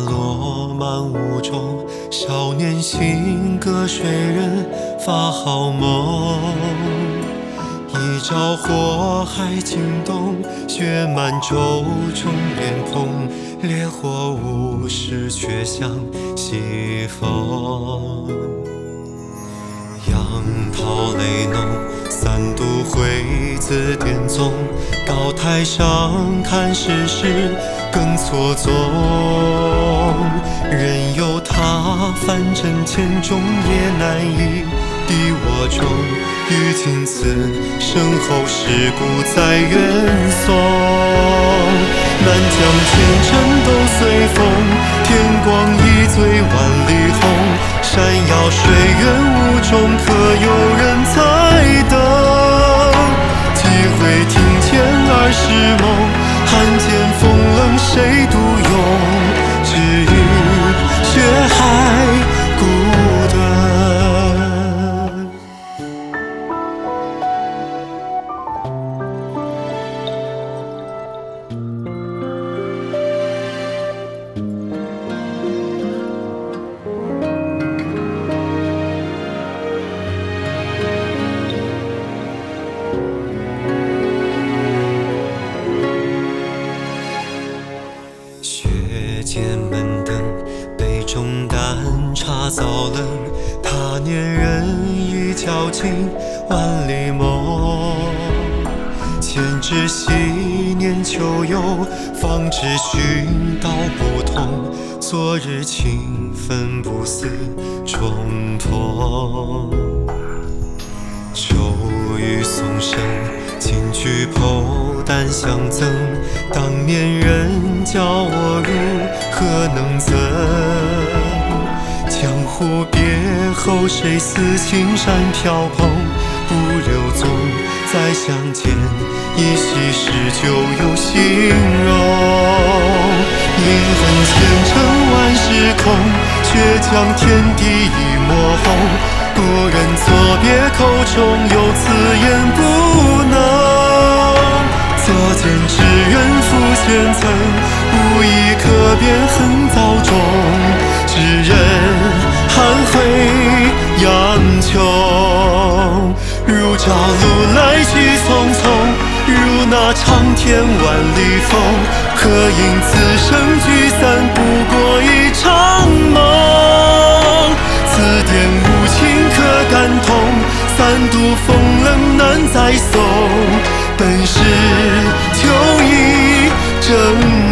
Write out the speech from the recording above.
落漫雾中，少年行，隔水人发好梦。一朝火海惊动，血满舟中莲蓬，烈火无时却向西风。杨桃泪浓，三渡会子点踪，高台上看世事更错综。人有他，凡真千种也难以敌我中。于今此身后事故在远送，南疆前尘都随风，天光一醉万里红。山遥水远无中，可有人在等？几回庭前儿时梦，寒剑风冷谁独勇？只余血海孤灯。血溅门灯，杯中淡茶早冷。他年人已较尽万里梦。前知昔年秋游，方知寻道不同。昨日情分不似重逢。秋雨松声，金菊剖丹相赠。当年人教我如何能憎？江湖别后，谁似青山飘蓬？不留踪，再相见，依稀时就有形容。灵魂前尘万事空，却将天地一抹红。故人作别口中有此言不能。作茧之人负前尘，无意可辨恨早终。知人含悔杨秋，如朝露来去匆匆，如那长天万里风。可因此生聚散，不过一场梦。此点无情可感同，三渡风冷难再送。本是秋意正